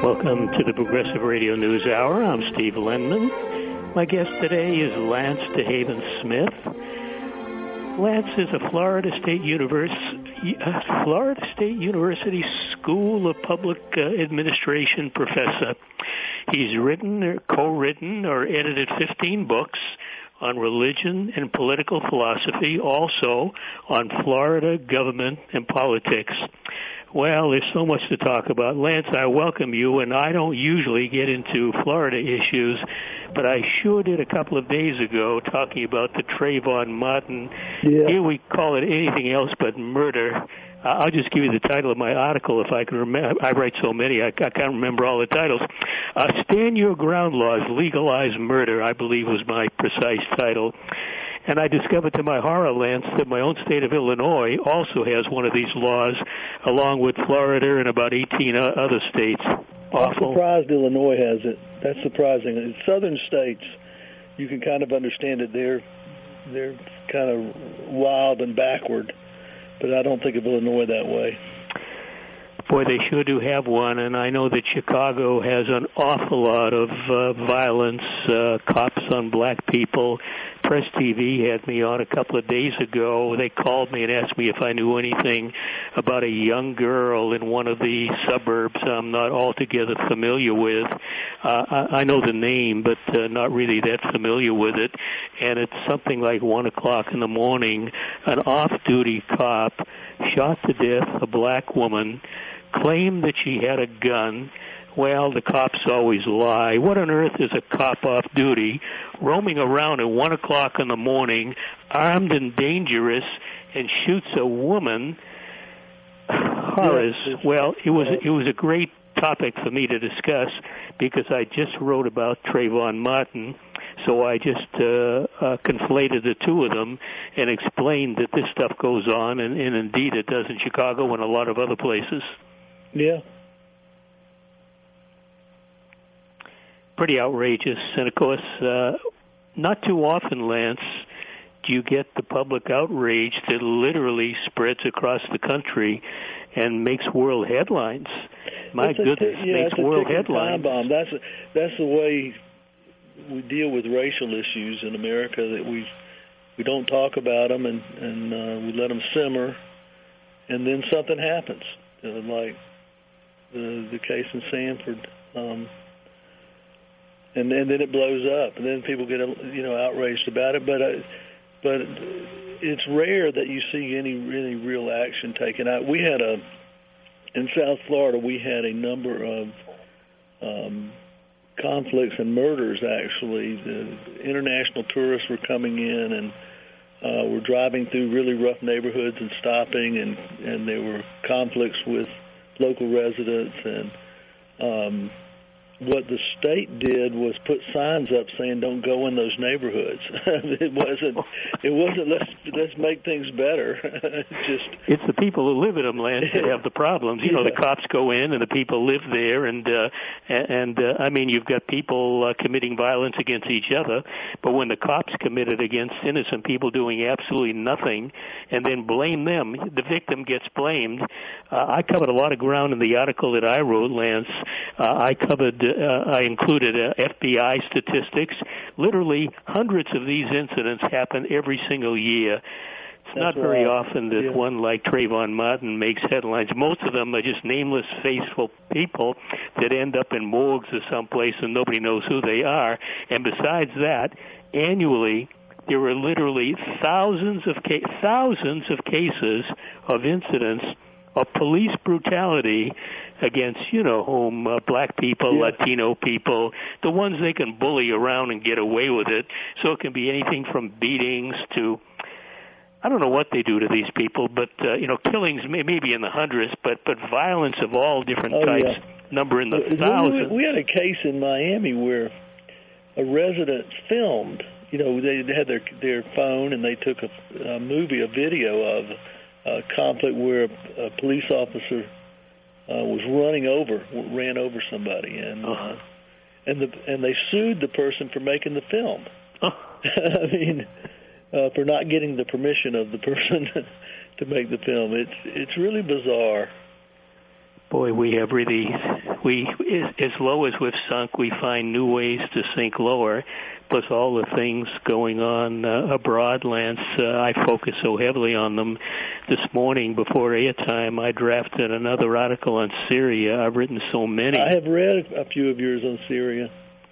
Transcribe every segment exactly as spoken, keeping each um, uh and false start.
Welcome to the Progressive Radio News Hour. I'm Steve Lenman. My guest today is Lance DeHaven Smith. Lance is a Florida State University, uh, Florida State University School of Public uh, Administration professor. He's written or co-written or edited fifteen books on religion and political philosophy, also on Florida government and politics. Well, there's so much to talk about. Lance, I welcome you, and I don't usually get into Florida issues, but I sure did a couple of days ago talking about the Trayvon Martin. Yeah. Here we call it anything else but murder. I'll just give you the title of my article if I can remember. I write so many, I, I can't remember all the titles. Uh, Stand Your Ground Laws, Legalize Murder, I believe was my precise title. And I discovered to my horror, Lance, that my own state of Illinois also has one of these laws, along with Florida and about eighteen other states. Awful. I'm surprised Illinois has it. That's surprising. In southern states, you can kind of understand it. They're, they're kind of wild and backward, but I don't think of Illinois that way. Boy, they sure do have one, and I know that Chicago has an awful lot of uh, violence, uh, cops on black people. Press T V had me on a couple of days ago. They called me and asked me if I knew anything about a young girl in one of the suburbs I'm not altogether familiar with. Uh, I, I know the name, but uh, not really that familiar with it. And it's something like one o'clock in the morning. An off-duty cop shot to death a black woman, claimed that she had a gun. Well, the cops always lie. What on earth is a cop off duty, roaming around at one o'clock in the morning, armed and dangerous, and shoots a woman? Horrors. Well, it was it was a great topic for me to discuss because I just wrote about Trayvon Martin. So I just uh, uh, conflated the two of them and explained that this stuff goes on, and, and indeed it does in Chicago and a lot of other places. Yeah. Pretty outrageous. And, of course, uh, not too often, Lance, do you get the public outrage that literally spreads across the country and makes world headlines. My it's goodness, t- yeah, makes it's world a headlines. Time bomb. That's, that's the way we deal with racial issues in America, that we we don't talk about them, and, and uh, we let them simmer, and then something happens, uh, like the, the case in Sanford. Um, And then, then it blows up, and then people get, you know, outraged about it. But uh, but it's rare that you see any any real action taken out. We had a in South Florida. We had a number of um, conflicts and murders. Actually, the international tourists were coming in and uh, were driving through really rough neighborhoods and stopping, and and there were conflicts with local residents and. Um, What the state did was put signs up saying "Don't go in those neighborhoods." it wasn't. It wasn't. Let's let's make things better. Just it's the people who live in them, Lance, that have the problems. You know, yeah. the cops go in and the people live there, and uh, and uh, I mean, you've got people uh, committing violence against each other. But when the cops commit it against innocent people doing absolutely nothing, and then blame them, the victim gets blamed. Uh, I covered a lot of ground in the article that I wrote, Lance. Uh, I covered. Uh, I included uh, F B I statistics. Literally, hundreds of these incidents happen every single year. It's That's not very right. often that yeah. one like Trayvon Martin makes headlines. Most of them are just nameless, faithful people that end up in morgues or someplace and nobody knows who they are. And besides that, annually, there are literally thousands of ca- thousands of cases of incidents of police brutality against, you know, whom, uh, black people, yeah. Latino people, the ones they can bully around and get away with it. So it can be anything from beatings to, I don't know what they do to these people, but, uh, you know, killings may, maybe in the hundreds, but, but violence of all different oh, types, yeah. number in the we, thousands. We had a case in Miami where a resident filmed, you know, they had their, their phone and they took a, a movie, a video of a conflict where a, a police officer uh, was running over, ran over somebody, and uh-huh. uh, and the and they sued the person for making the film. Oh. I mean, uh, for not getting the permission of the person to make the film. It's it's really bizarre. Boy, we have really, we as low as we've sunk, we find new ways to sink lower. Plus all the things going on uh, abroad, Lance, uh, I focus so heavily on them. This morning, before airtime, I drafted another article on Syria. I've written so many. I have read a few of yours on Syria.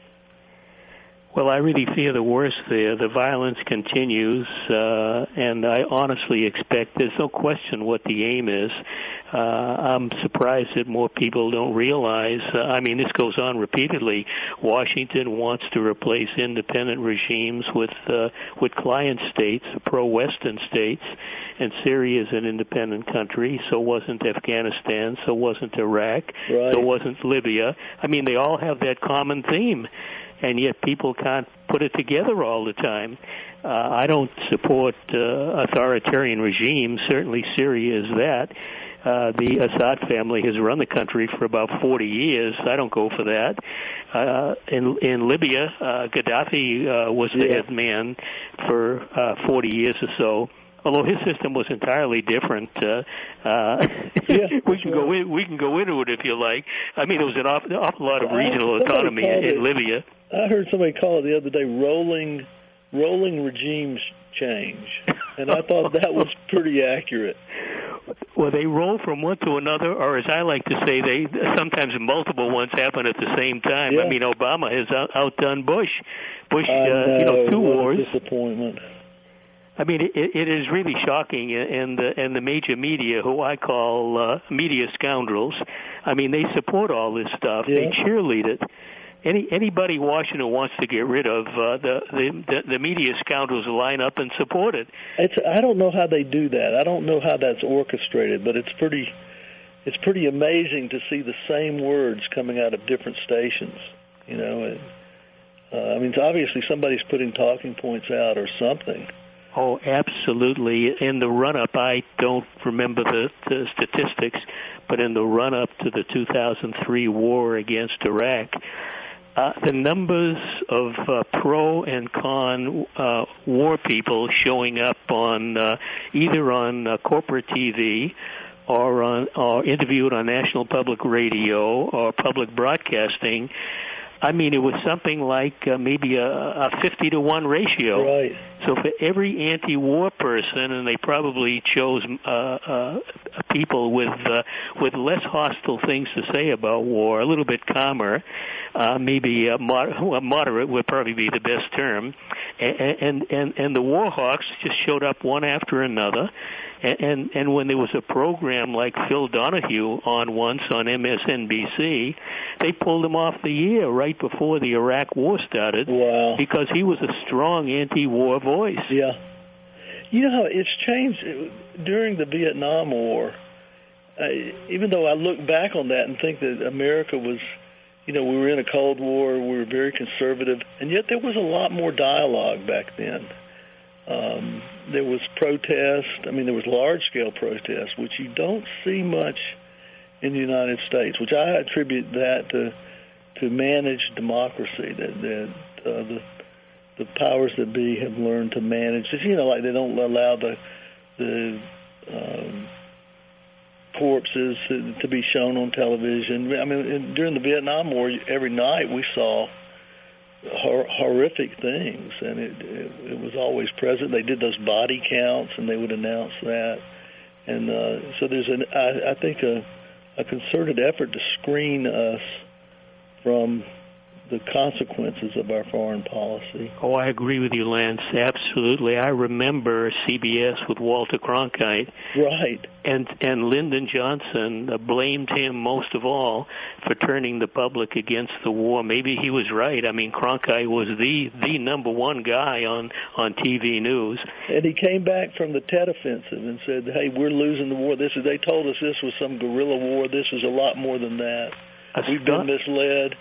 Well, I really fear the worst there. The violence continues, uh, and I honestly expect there's no question what the aim is. Uh, I'm surprised that more people don't realize. Uh, I mean, this goes on repeatedly. Washington wants to replace independent regimes with uh, with client states, pro-Western states, and Syria is an independent country. So wasn't Afghanistan. So wasn't Iraq. Right. So wasn't Libya. I mean, they all have that common theme. And yet people can't put it together all the time. Uh, I don't support uh, authoritarian regimes. Certainly Syria is that. Uh, the Assad family has run the country for about forty years. I don't go for that. Uh, in, in Libya, uh, Gaddafi uh, was the yeah. head man for uh, forty years or so. Although his system was entirely different, uh, uh, yeah, we can right. go in, we can go into it if you like. I mean, there was an awful, awful lot of regional I, autonomy in, in Libya. I heard somebody call it the other day rolling, rolling regimes change, and I thought that was pretty accurate. Well, they roll from one to another, or as I like to say, they sometimes multiple ones happen at the same time. Yeah. I mean, Obama has out, outdone Bush. Bush, I uh, know, you know, two what wars. A disappointment. I mean, it, it is really shocking, and the, and the major media, who I call uh, media scoundrels, I mean, they support all this stuff. Yeah. They cheerlead it. Any anybody Washington wants to get rid of, uh, the, the the media scoundrels line up and support it. It's I don't know how they do that. I don't know how that's orchestrated, but it's pretty it's pretty amazing to see the same words coming out of different stations. You know, and, uh, I mean, it's obviously somebody's putting talking points out or something. Oh, absolutely. In the run-up, I don't remember the, the statistics, but in the run-up to the two thousand three war against Iraq, uh, the numbers of uh, pro and con uh, war people showing up on uh, either on uh, corporate T V or on or interviewed on National Public Radio or public broadcasting, I mean, it was something like uh, maybe a, a fifty to one ratio. Right. So for every anti-war person, and they probably chose uh, uh, people with uh, with less hostile things to say about war, a little bit calmer, uh, maybe a mod- well, moderate would probably be the best term, and and and, and the war hawks just showed up one after another. And, and and when there was a program like Phil Donahue on once on M S N B C, they pulled him off the air right before the Iraq War started. Wow. Because he was a strong anti-war voice. Yeah. You know how it's changed during the Vietnam War. I, even though I look back on that and think that America was, you know, we were in a Cold War, we were very conservative, and yet there was a lot more dialogue back then. Um, there was protest. I mean, there was large-scale protest, which you don't see much in the United States, which I attribute that to to managed democracy, that, that uh, the the powers that be have learned to manage. You know, like they don't allow the the um, corpses to, to be shown on television. I mean, during the Vietnam War, every night we saw Hor- horrific things, and it, it it was always present. They did those body counts, and they would announce that. And uh, so there's an I, I think a, a concerted effort to screen us from the consequences of our foreign policy. Oh, I agree with you, Lance. Absolutely. I remember C B S with Walter Cronkite. Right. And and Lyndon Johnson uh, blamed him most of all for turning the public against the war. Maybe he was right. I mean, Cronkite was the the number one guy on, on T V news. And he came back from the Tet Offensive and said, hey, we're losing the war. This is, they told us this was some guerrilla war. This is a lot more than that. We've been misled.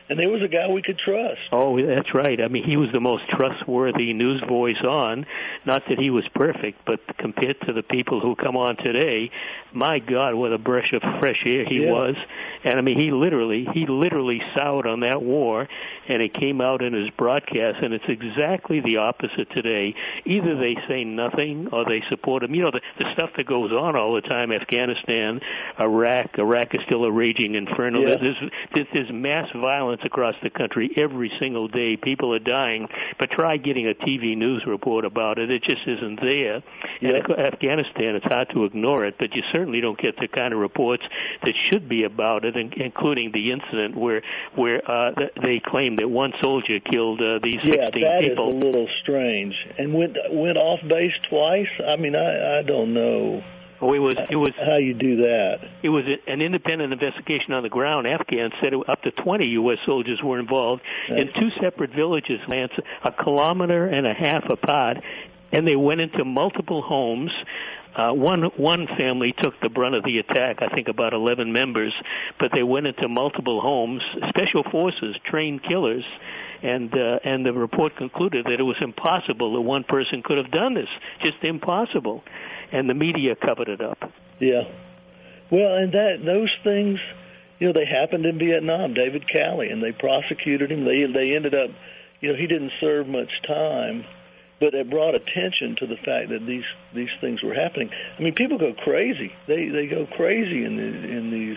And there was a guy we could trust. Oh, that's right. I mean, he was the most trustworthy news voice on. Not that he was perfect, but compared to the people who come on today, my God, what a breath of fresh air he yeah. was. And I mean, he literally, he literally soured on that war, and it came out in his broadcast, and it's exactly the opposite today. Either they say nothing or they support him. You know, the, the stuff that goes on all the time, Afghanistan, Iraq, Iraq is still a raging inferno. Yeah. There's, there's, there's mass violence across the country every single day. People are dying, but try getting a T V news report about it. It just isn't there. Yep. And Afghanistan, it's hard to ignore it, but you certainly don't get the kind of reports that should be about it, including the incident where where uh, they claim that one soldier killed uh, these yeah, sixteen that people. Is a little strange. And went went off base twice. I mean, I, I don't know. Oh, it was it was how you do that. It was an independent investigation on the ground. Afghans said up to twenty U S soldiers were involved That's... in two separate villages, Lance, a kilometer and a half apart, and they went into multiple homes. Uh, one one family took the brunt of the attack, I think about eleven members, but they went into multiple homes, special forces, trained killers, and uh, and the report concluded that it was impossible that one person could have done this, just impossible, and the media covered it up. Yeah, well, and that those things, you know, they happened in Vietnam. David Calley, and they prosecuted him. They they ended up, you know, he didn't serve much time. But it brought attention to the fact that these these things were happening. I mean, people go crazy. They they go crazy in the, in these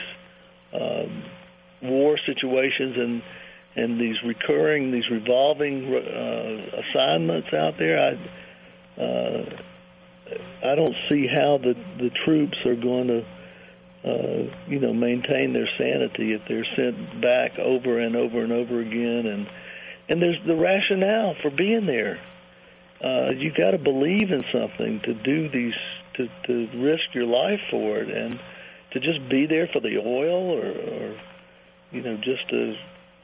um, war situations and and these recurring, these revolving uh, assignments out there. I uh, I don't see how the the troops are going to uh, you know maintain their sanity if they're sent back over and over and over again. And and there's the rationale for being there. Uh, you got to believe in something to do these, to, to risk your life for it, and to just be there for the oil, or, or you know, just to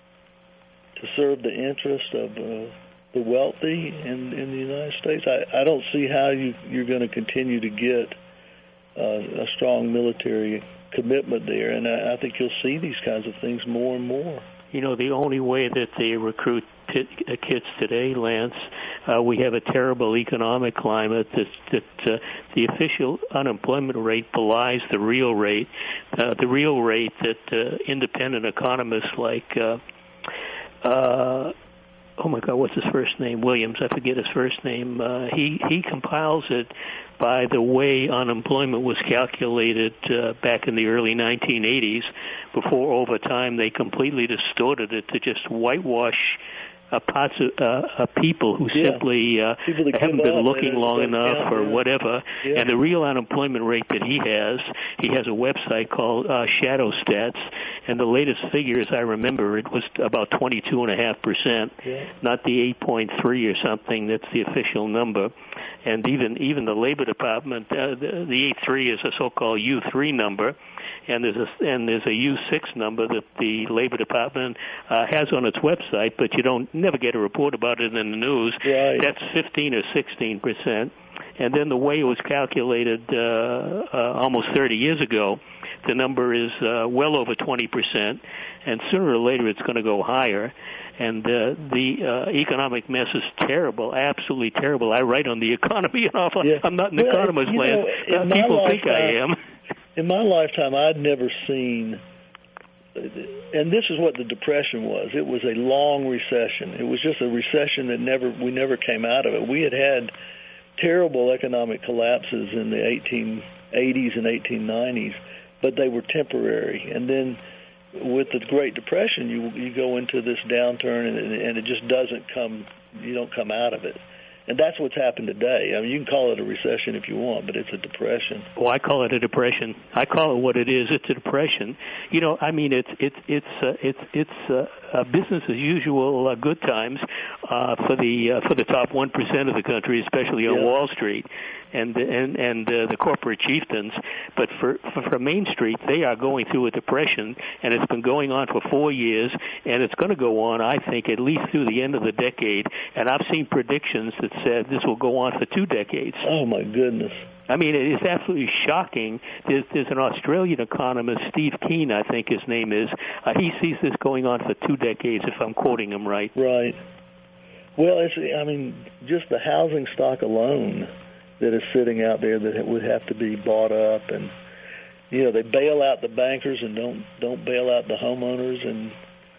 to serve the interest of uh, the wealthy in, in the United States. I, I don't see how you, you're going to continue to get uh, a strong military commitment there, and I, I think you'll see these kinds of things more and more. You know, the only way that they recruit t- kids today, Lance, uh, we have a terrible economic climate that, that uh, the official unemployment rate belies the real rate. Uh, the real rate that uh, independent economists like, uh, uh, oh my God, what's his first name? Williams, I forget his first name. Uh, he, he compiles it by the way unemployment was calculated uh, back in the early nineteen eighties, before over time they completely distorted it to just whitewash uh, parts of uh, uh, people who yeah. simply uh, people haven't been looking long enough count, or yeah. whatever. Yeah. And the real unemployment rate that he has, he has a website called uh, Shadow Stats, and the latest figures I remember, it was about twenty-two point five percent, yeah. not the eight point three or something. That's the official number. And even even the Labor Department, uh, the, the eight point three is a so-called U three number, and there's a and there's a U six number that the Labor Department uh, has on its website, but you don't never get a report about it in the news. Right. That's fifteen or sixteen percent. And then the way it was calculated uh, uh, almost thirty years ago, the number is uh, well over twenty percent, and sooner or later it's going to go higher. And uh, the uh, economic mess is terrible, absolutely terrible. I write on the economy an awful. Yeah. I'm not an well, economist, you know, Lance. Uh, people lifetime, think I am. In my lifetime, I'd never seen, and this is what the Depression was. It was a long recession. It was just a recession that never we never came out of it. We had had terrible economic collapses in the eighteen eighties and eighteen nineties, but they were temporary. And then with the Great Depression, you you go into this downturn, and, and it just doesn't come. You don't come out of it. And that's what's happened today. I mean, you can call it a recession if you want, but it's a depression. Oh, I call it a depression. I call it what it is. It's a depression. You know, I mean, it's it's it's uh, it's it's uh, uh, business as usual, uh, good times uh, for the uh, for the top one percent of the country, especially on yeah. Wall Street. and and and uh, the corporate chieftains. But for, for for Main Street, they are going through a depression, and it's been going on for four years, and it's going to go on, I think, at least through the end of the decade. And I've seen predictions that said this will go on for two decades. Oh my goodness. I mean, it is absolutely shocking. There's, there's an Australian economist, Steve Keen, I think his name is. Uh, he sees this going on for two decades, if I'm quoting him right. Right. Well, it's, I mean, just the housing stock alone that is sitting out there that would have to be bought up, and you know, they bail out the bankers and don't don't bail out the homeowners, and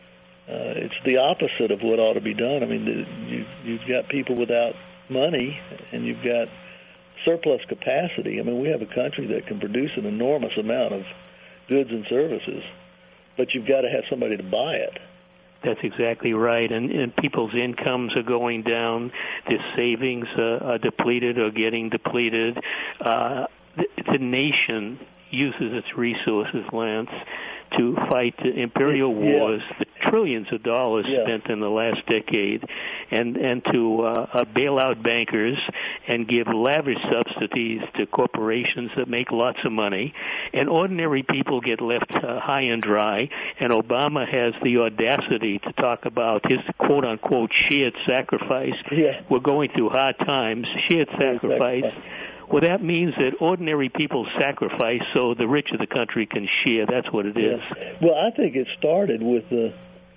uh, it's the opposite of what ought to be done. I mean, the, you, you've got people without money, and you've got surplus capacity. I mean, we have a country that can produce an enormous amount of goods and services, but you've got to have somebody to buy it. That's exactly right, and, and people's incomes are going down. Their savings uh, are depleted or getting depleted. Uh, the, the nation uses its resources, Lance, to fight imperial wars, yeah. the trillions of dollars yeah. spent in the last decade, and and to uh, uh, bail out bankers and give lavish subsidies to corporations that make lots of money, and ordinary people get left uh, high and dry. And Obama has the audacity to talk about his quote-unquote shared sacrifice. Yeah. We're going through hard times, shared sacrifice. Well, that means that ordinary people sacrifice so the rich of the country can share. That's what it is. Yeah. Well, I think it started with the.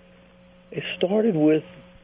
It started with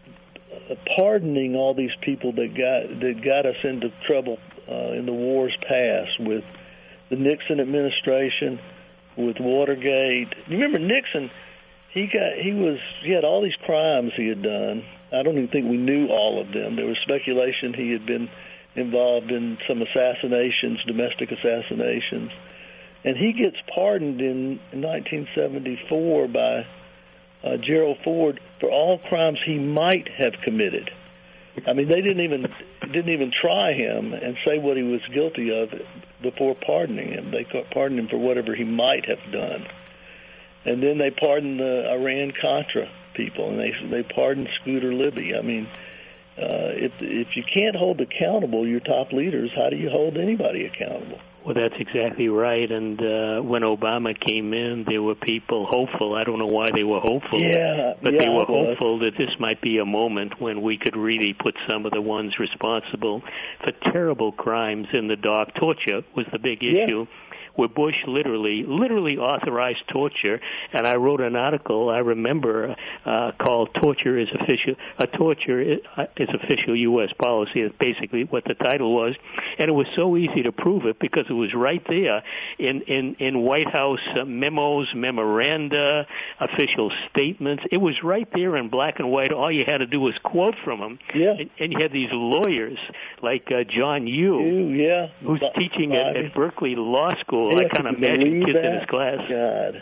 pardoning all these people that got that got us into trouble uh, in the wars past, with the Nixon administration, with Watergate. You remember Nixon? He got he was he had all these crimes he had done. I don't even think we knew all of them. There was speculation he had been involved in some assassinations, domestic assassinations. And he gets pardoned in nineteen seventy-four by uh, Gerald Ford for all crimes he might have committed. I mean, they didn't even didn't even try him and say what he was guilty of before pardoning him. They pardoned him for whatever he might have done. And then they pardoned the Iran-Contra people, and they they pardoned Scooter Libby. I mean, Uh, if if you can't hold accountable your top leaders, how do you hold anybody accountable? Well, that's exactly right. And uh, when Obama came in, there were people hopeful. I don't know why they were hopeful, yeah, but yeah, they were hopeful that this might be a moment when we could really put some of the ones responsible for terrible crimes in the dock. Torture was the big issue. Yeah. Where Bush literally, literally authorized torture, and I wrote an article I remember uh, called "Torture is Official." Uh, torture is, uh, is official U S policy. Is basically what the title was, and it was so easy to prove it because it was right there in in, in White House uh, memos, memoranda, official statements. It was right there in black and white. All you had to do was quote from them. Yeah. And, and you had these lawyers like uh, John Yoo, Yoo yeah. who's Bobby. teaching at, at Berkeley Law School. Yeah, I kind of imagine kids that? in his class. God.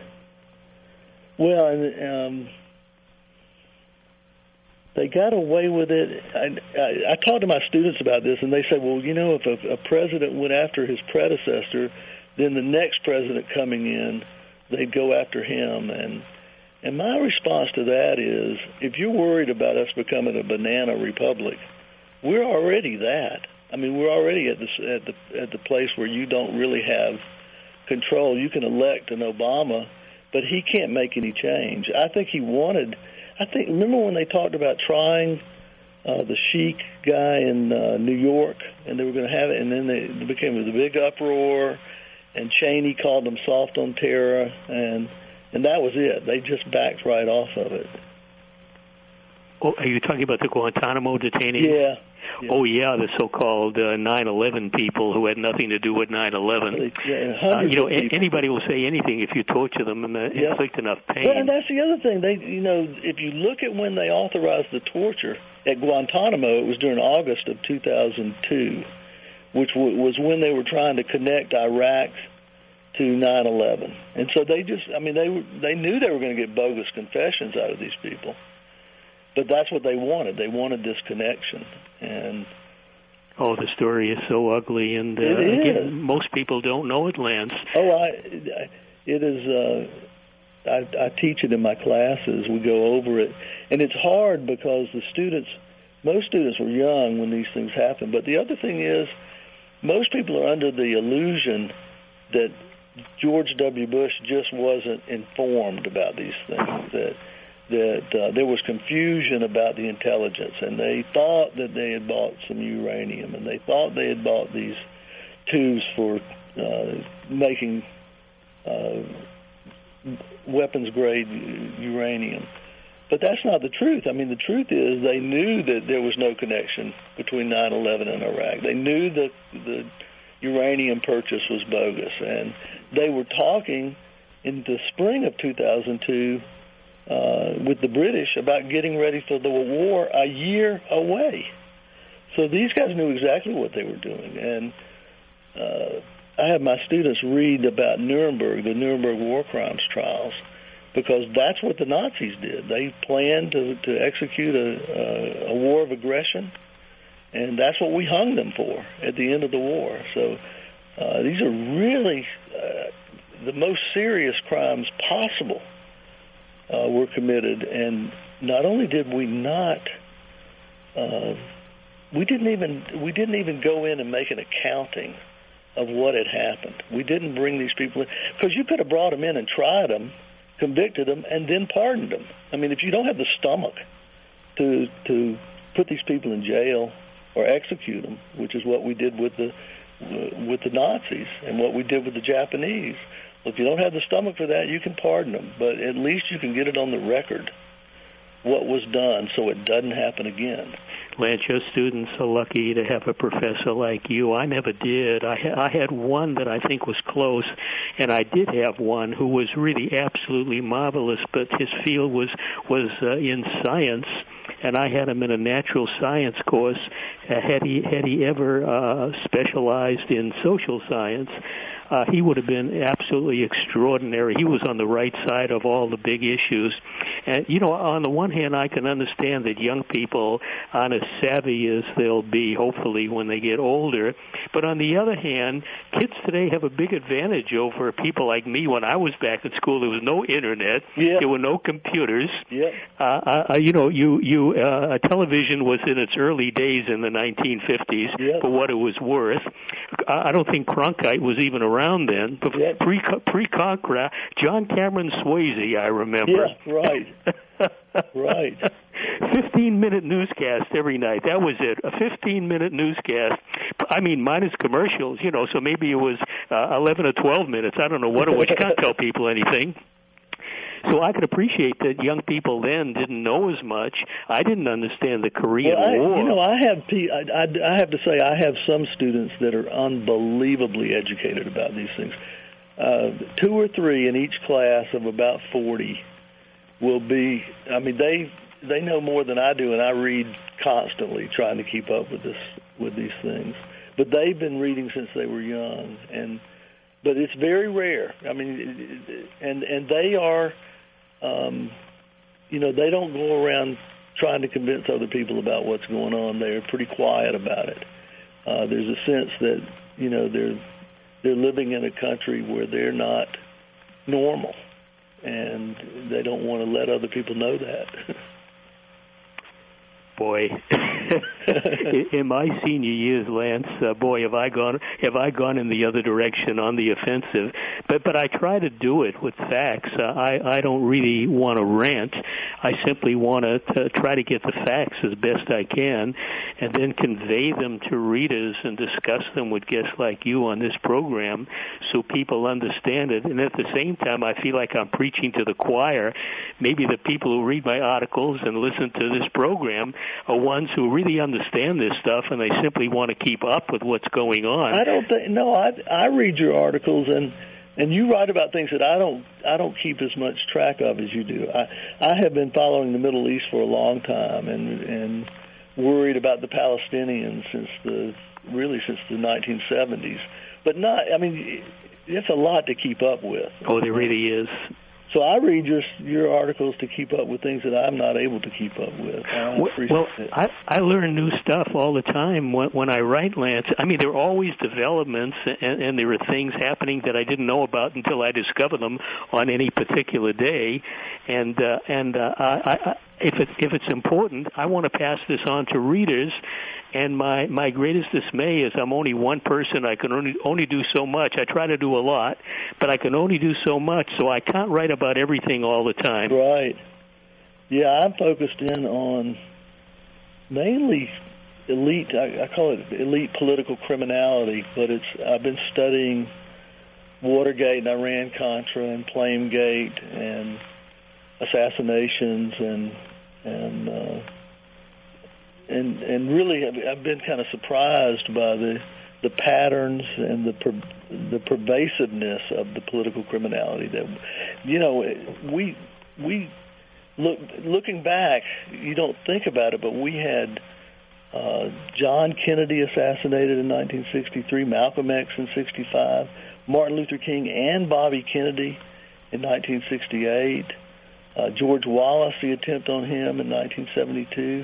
Well, and um, they got away with it. I, I, I talked to my students about this, and they said, well, you know, if a, a president went after his predecessor, then the next president coming in, they'd go after him. And and my response to that is, if you're worried about us becoming a banana republic, we're already that. I mean, we're already at the at the at the place where you don't really have control. You can elect an Obama, but he can't make any change. I think he wanted, I think, remember when they talked about trying uh, the Sheik guy in uh, New York, and they were going to have it, and then they, it became a big uproar, and Cheney called them soft on terror, and and that was it. They just backed right off of it. Oh, are you talking about the Guantanamo detainees? Yeah. Yeah. Oh, yeah, the so-called uh, nine eleven people who had nothing to do with nine eleven. Yeah, uh, you know, a- anybody will say anything if you torture them and uh, yeah. inflict enough pain. Well, and that's the other thing. They, you know, if you look at when they authorized the torture at Guantanamo, it was during August of two thousand two, which w- was when they were trying to connect Iraq to nine eleven. And so they just, I mean, they they knew they were going to get bogus confessions out of these people. But that's what they wanted. They wanted this connection. And oh, the story is so ugly, and uh, it again, is. most people don't know it, Lance. Oh, I, it is. Uh, I, I teach it in my classes. We go over it, and it's hard because the students, most students were young when these things happened. But the other thing is, most people are under the illusion that George W. Bush just wasn't informed about these things, that that uh, there was confusion about the intelligence, and they thought that they had bought some uranium, and they thought they had bought these tubes for uh, making uh, weapons-grade uranium. But that's not the truth. I mean, the truth is they knew that there was no connection between nine eleven and Iraq. They knew that the uranium purchase was bogus, and they were talking in the spring of two thousand two uh, with the British about getting ready for the war a year away. So these guys knew exactly what they were doing. And uh, I have my students read about Nuremberg, the Nuremberg war crimes trials, because that's what the Nazis did. They planned to, to execute a, a, a war of aggression, and that's what we hung them for at the end of the war. So uh, these are really uh, the most serious crimes possible uh, were committed. And not only did we not, uh, we didn't even we didn't even go in and make an accounting of what had happened. We didn't bring these people in, because you could have brought them in and tried them, convicted them, and then pardoned them. I mean, if you don't have the stomach to to put these people in jail or execute them, which is what we did with the with the Nazis and what we did with the Japanese, well, if you don't have the stomach for that, you can pardon them, but at least you can get it on the record what was done so it doesn't happen again. Lance, your students are lucky to have a professor like you. I never did. I, ha- I had one that I think was close, and I did have one who was really absolutely marvelous, but his field was, was uh, in science, and I had him in a natural science course. Uh, had he had he ever uh, specialized in social science, Uh, he would have been absolutely extraordinary. He was on the right side of all the big issues. And, you know, on the one hand, I can understand that young people aren't as savvy as they'll be, hopefully, when they get older. But on the other hand, kids today have a big advantage over people like me. When I was back in school, there was no Internet. Yep. There were no computers. Yep. Uh, uh, you know, you, you, uh, television was in its early days in the nineteen fifties, yep, for what it was worth. I don't think Cronkite was even around around then, yep, pre pre Conqueror, John Cameron Swayze, I remember. Yeah, right, right. Fifteen minute newscast every night. That was it. A fifteen minute newscast. I mean, minus commercials, you know. So maybe it was uh, eleven or twelve minutes. I don't know what it was. You can't tell people anything. So I could appreciate that young people then didn't know as much. I didn't understand the Korean well, I, War. You know, I have I, I, I have to say I have some students that are unbelievably educated about these things. Uh, two or three in each class of about forty will be. I mean, they they know more than I do, and I read constantly trying to keep up with this with these things. But they've been reading since they were young, and but it's very rare. I mean, and and they are. Um, you know, they don't go around trying to convince other people about what's going on. They're pretty quiet about it. Uh, there's a sense that, you know, they're they're living in a country where they're not normal, and they don't want to let other people know that. Boy, in my senior years, Lance, uh, boy, have I gone have I gone in the other direction on the offensive. But but I try to do it with facts. Uh, I I don't really want to rant. I simply want to try to get the facts as best I can, and then convey them to readers and discuss them with guests like you on this program, so people understand it. And at the same time, I feel like I'm preaching to the choir. Maybe the people who read my articles and listen to this program are ones who really understand this stuff, and they simply want to keep up with what's going on. I don't think no. I I read your articles, and and you write about things that I don't I don't keep as much track of as you do. I I have been following the Middle East for a long time, and and worried about the Palestinians since the really since the nineteen seventies. But not. I mean, it's a lot to keep up with. Oh, there really is. So I read your your articles to keep up with things that I'm not able to keep up with. I well, I, I learn new stuff all the time when, when I write, Lance. I mean, there are always developments, and, and there are things happening that I didn't know about until I discover them on any particular day. And uh, and uh, I, I if it, if it's important, I want to pass this on to readers. And my, my greatest dismay is I'm only one person. I can only only do so much. I try to do a lot, but I can only do so much, so I can't write about everything all the time. Right. Yeah, I'm focused in on mainly elite, I, I call it elite political criminality, but it's I've been studying Watergate and Iran-Contra and Flamegate and assassinations and and uh, and and really I've, I've been kind of surprised by the the patterns and the per, the pervasiveness of the political criminality that, you know, we we look looking back, you don't think about it, but we had uh, John Kennedy assassinated in nineteen sixty-three, Malcolm X in sixty-five, Martin Luther King and Bobby Kennedy in nineteen sixty-eight, uh, George Wallace, the attempt on him in nineteen seventy-two.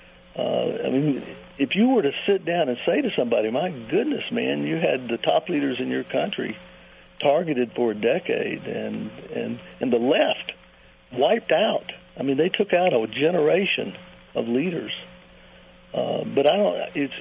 Uh, I mean, if you were to sit down and say to somebody, my goodness, man, you had the top leaders in your country targeted for a decade, and and, and the left wiped out. I mean, they took out a generation of leaders. Uh, but I don't. It's.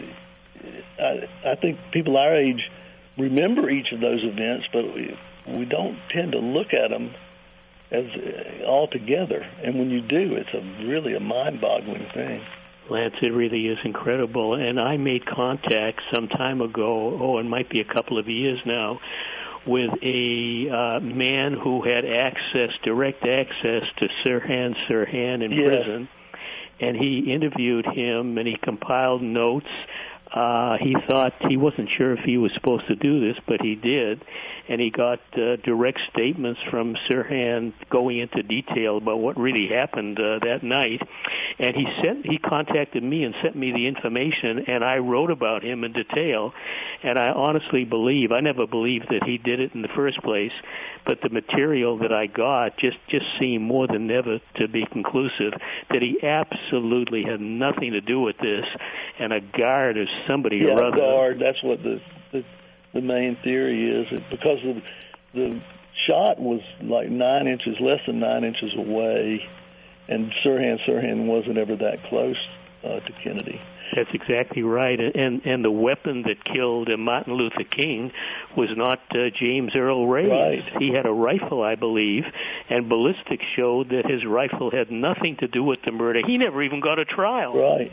I, I think people our age remember each of those events, but we, we don't tend to look at them as uh, all together. And when you do, it's a really a mind-boggling thing. Lance, it really is incredible. And I made contact some time ago, oh, it might be a couple of years now, with a uh, man who had access, direct access to Sirhan Sirhan in yeah. prison. And he interviewed him, and he compiled notes. Uh, he thought he wasn't sure if he was supposed to do this, but he did. And he got uh, direct statements from Sirhan going into detail about what really happened uh, that night. And he sent, he contacted me and sent me the information, and I wrote about him in detail. And I honestly believe, I never believed that he did it in the first place, but the material that I got just, just seemed more than ever to be conclusive that he absolutely had nothing to do with this, and a guard or somebody yeah, or other. Guard, that's what the, the the main theory is. Because the, the shot was like nine inches, less than nine inches away, and Sirhan Sirhan wasn't ever that close uh, to Kennedy. That's exactly right. And and the weapon that killed uh, Martin Luther King was not uh, James Earl Ray's. Right. He had a rifle, I believe, and ballistics showed that his rifle had nothing to do with the murder. He never even got a trial. Right.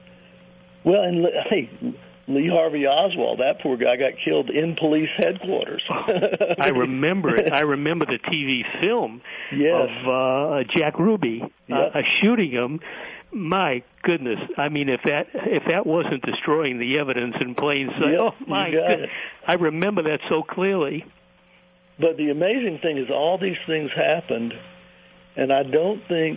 Well, and hey, Lee Harvey Oswald, that poor guy got killed in police headquarters. I remember it. I remember the T V film yes. of uh, Jack Ruby yep. uh, shooting him. My goodness! I mean, if that if that wasn't destroying the evidence in plain sight, yep, oh my goodness! I remember that so clearly. But the amazing thing is, all these things happened, and I don't think.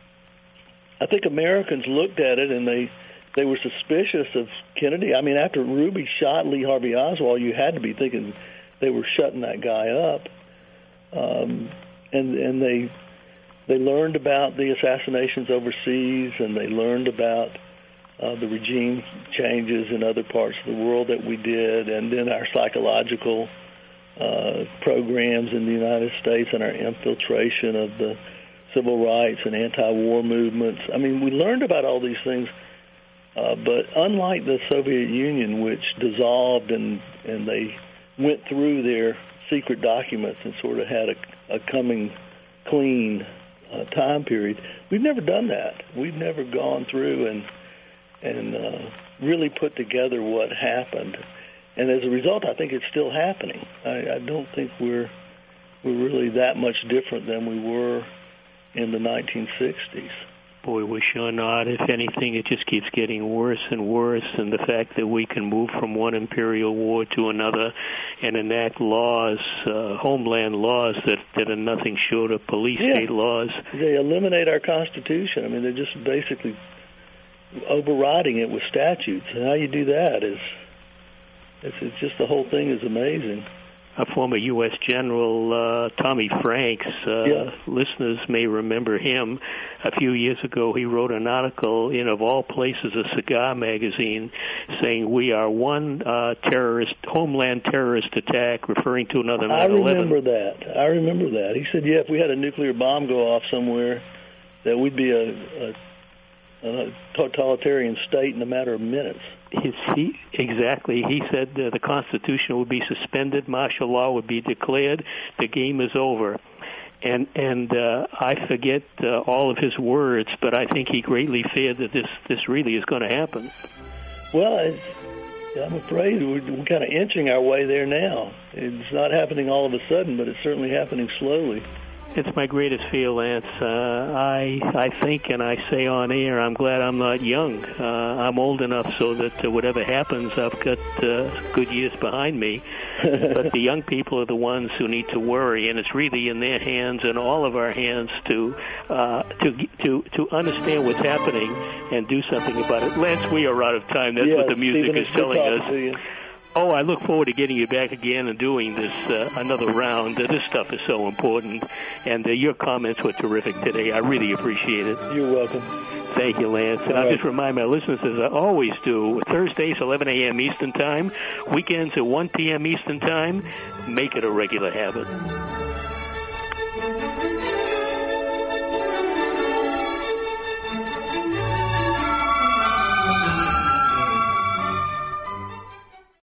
I think Americans looked at it and they. They were suspicious of Kennedy. I mean, after Ruby shot Lee Harvey Oswald, you had to be thinking they were shutting that guy up. Um, and and they they learned about the assassinations overseas, and they learned about uh, the regime changes in other parts of the world that we did, and then our psychological uh, programs in the United States and our infiltration of the civil rights and anti-war movements. I mean, we learned about all these things. Uh, but unlike the Soviet Union, which dissolved and, and they went through their secret documents and sort of had a, a coming clean uh, time period, we've never done that. We've never gone through and and uh, really put together what happened. And as a result, I think it's still happening. I, I don't think we're we're really that much different than we were in the nineteen sixties. Boy, we're sure not. If anything, it just keeps getting worse and worse, and the fact that we can move from one imperial war to another and enact laws, uh, homeland laws that, that are nothing short of police yeah. state laws. They eliminate our Constitution. I mean, they're just basically overriding it with statutes. And how you do that is, it's, it's just the whole thing is amazing. A former U S General, uh, Tommy Franks, uh, yeah. listeners may remember him. A few years ago, he wrote an article in, of all places, a cigar magazine, saying we are one uh, terrorist, homeland terrorist attack, referring to another nine eleven. I remember that. I remember that. He said, yeah, if we had a nuclear bomb go off somewhere, that we'd be a, a, a totalitarian state in a matter of minutes. His, he, exactly. He said uh, the Constitution would be suspended, martial law would be declared, the game is over. And and uh, I forget uh, all of his words, but I think he greatly feared that this, this really is going to happen. Well, it's, I'm afraid we're, we're kind of inching our way there now. It's not happening all of a sudden, but it's certainly happening slowly. It's my greatest fear, Lance. Uh, I I think and I say on air, I'm glad I'm not young. Uh, I'm old enough so that uh, whatever happens, I've got uh, good years behind me. But the young people are the ones who need to worry, and it's really in their hands and all of our hands to uh, to to to understand what's happening and do something about it. Lance, we are out of time. That's yes, what the music Stephen, is telling us. Oh, I look forward to getting you back again and doing this uh, another round. Uh, this stuff is so important, and uh, your comments were terrific today. I really appreciate it. You're welcome. Thank you, Lance. And All I'll right. just remind my listeners, as I always do, Thursdays, eleven a.m. Eastern Time, weekends at one p.m. Eastern Time. Make it a regular habit.